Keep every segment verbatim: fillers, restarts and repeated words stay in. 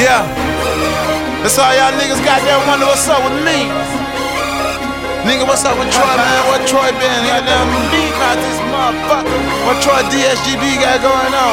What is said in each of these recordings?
Yeah. That's all y'all niggas goddamn wonder what's up with me. Nigga, what's up with Troy, man? What Troy been? Goddamn beat out this motherfucker. What Troy D S G B got going on?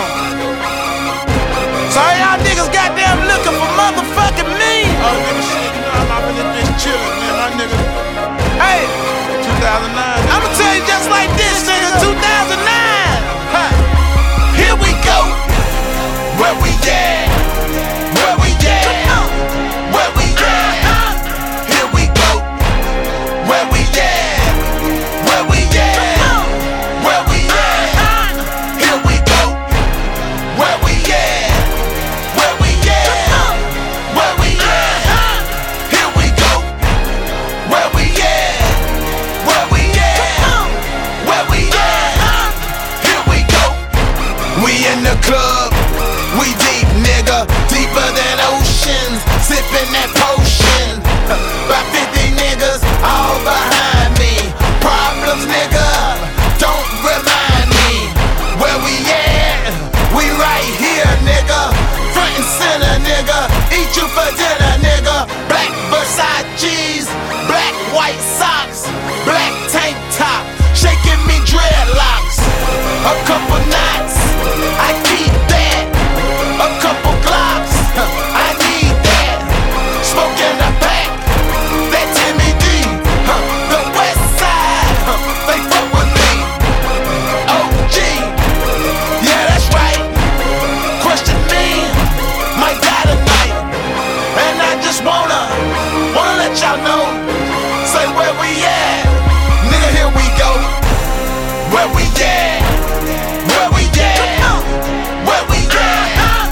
So all y'all niggas goddamn looking for motherfucking me. Oh, nigga, shit, you know I'm up in this bitch chillin', man. My nigga. Hey, two thousand nine. I'ma tell you just like this, nigga. two thousand nine. Huh. Here we go. Where we at? Where we at? Where we at? Here we go. Where we at? Where we at? Where we at? Here we go. Where we at? Where we at? Where we at? Here we go. Where we at? Where we at? Where we at? Here we go. We in the club. We deep, nigga, deeper than oceans, sipping that potion. About fifty niggas all behind me. Problems, nigga, don't remind me. Where we at? We right here, nigga. Front and center, nigga. Eat you for dinner, nigga. Black Versace's, black white socks, black tank top, shaking me dreadlocks. A couple knots, I keep that. A couple Glocks, I need that. Smoke in the back, that Timmy D. Huh. The West Side, huh. They fuck with me. O G, yeah that's right. Question me, might die tonight. And I just wanna, wanna let y'all know. Say where we at, nigga here we go. Where we at, where we at, where we at.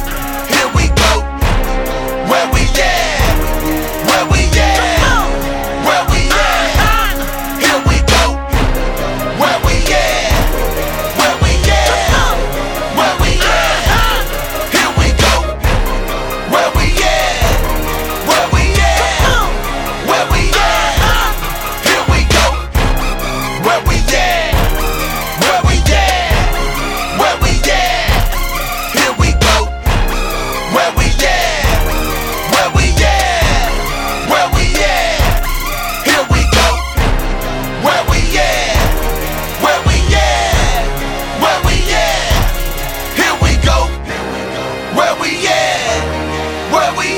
Where we at? Where we at? Where we at? Here we go. Where we at? Where we at? Where we at? Here we go. Where we at? Where we at? Where we at? Here we go. Where we at? Where we at? Where we at? Here we go. Where we at? Where we at? Where we at? Here we go. Where we at? Where we at? Where we at? Here we go. Where we at? Where we